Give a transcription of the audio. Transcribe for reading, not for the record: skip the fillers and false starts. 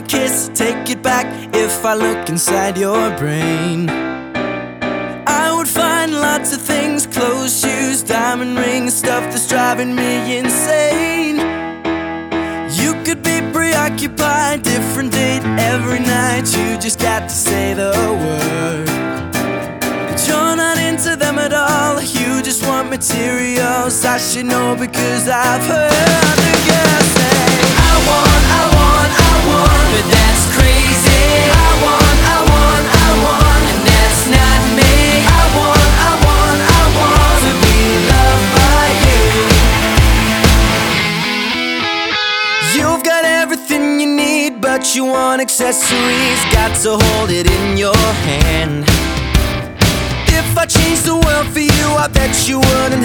a kiss, take it back. If I look inside your brain, I would find lots of things: clothes, shoes, diamond rings, stuff that's driving me insane. You could be preoccupied, different date every night. You just got to say the word. But you're not into them at all. You just want materials. I should know because I've heard the girls say, I want, I want, I want, but that's crazy. I want, I want, I want, and that's not me. I want, I want, I want to be loved by you. You've got everything you need, but you want accessories. Got to hold it in your hand. If I changed the world for you, I bet you wouldn't